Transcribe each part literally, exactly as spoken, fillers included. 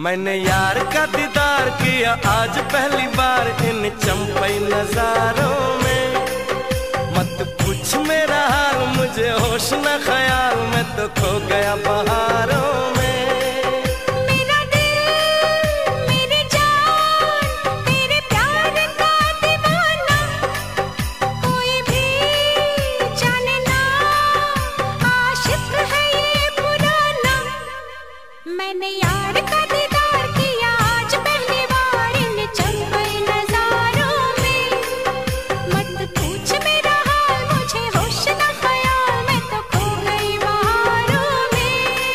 मैंने यार का दीदार किया आज पहली बार इन चंपई नजारों में। मत पूछ मेरा हाल, मुझे होश न ख्याल, मैं तो खो गया बहारों में। मेरा दिल मेरी जान तेरे प्यार का दीवाना, कोई भी जाने ना आशिक है ये पुराना। मैंने यार का दीदार किया आज पहली बार इन चंपई नजारों में। मत पूछ मेरा हाल, मुझे होश न ख्याल, मैं तो खो गई बहारों में।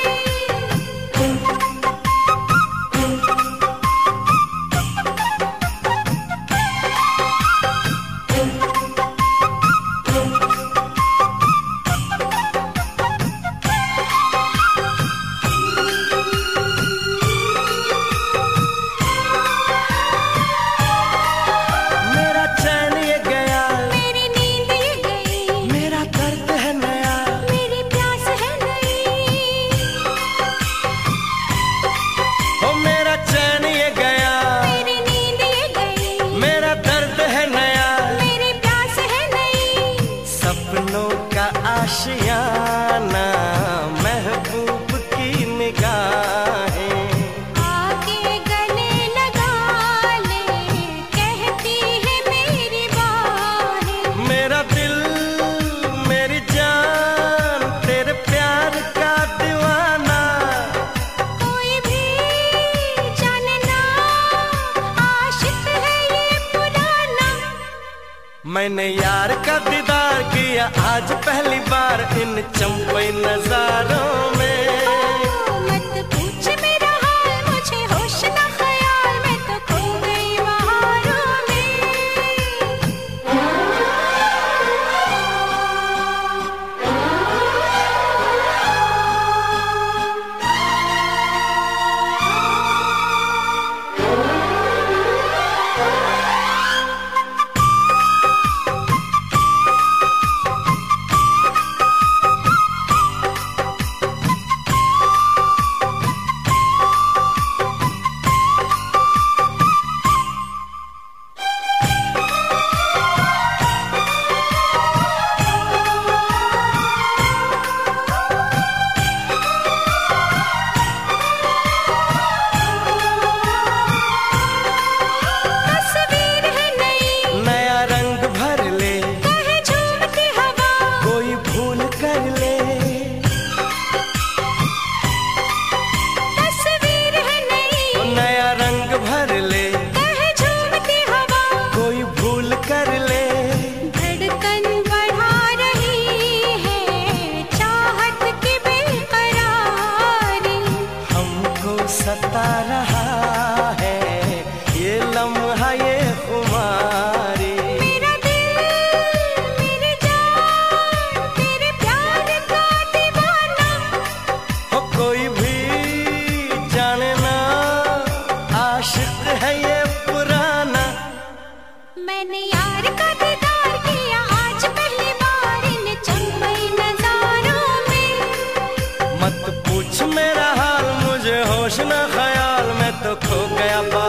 मेरा चैन ये गया, मेरी नींद ये गई, मेरा दर्द है नया, मेरी प्यास है नई। हो मेरा चैन ये गया, मेरी नींद ये गई, मेरा दर्द है नया। मेरी प्यास है नई। सपनों का आशियाना महबूब की निगाहें, आके गले लगा ले, कहती है मेरी बाहें। मेरा दिल मेरी जान तेरे प्यार का दीवाना। कोई भी जाने ना आशिक है ये पुराना। मैंने यार का दीदार किया आज पहली बार इन चंपई नजारों में। मत पूछ मेरा हाल, मुझे होश न ख्याल, मैं तो खो गई बहारों में। तस्वीर है नई, नया रंग भर ले, कहे झूमती हवा, कोई भूल कर ले। तस्वीर है नई, नया रंग भर ले, कहे झूमती हवा। कोई भूल कर ले। धड़कन बढ़ा रही है चाहत की बेकरारी। हमको सता रहा है ये लम्हा ये खुमारी। मेरा दिल मेरी जान तेरे प्यार का दीवाना। हो कोई भी जाने ना आशिक है ये पुराना। मैंने यार का दीदार किया आज पहली बार इन चंपई नजारों में। मत पूछ मेरा हाल, मुझे होश न ख्याल, मैं तो खो गया।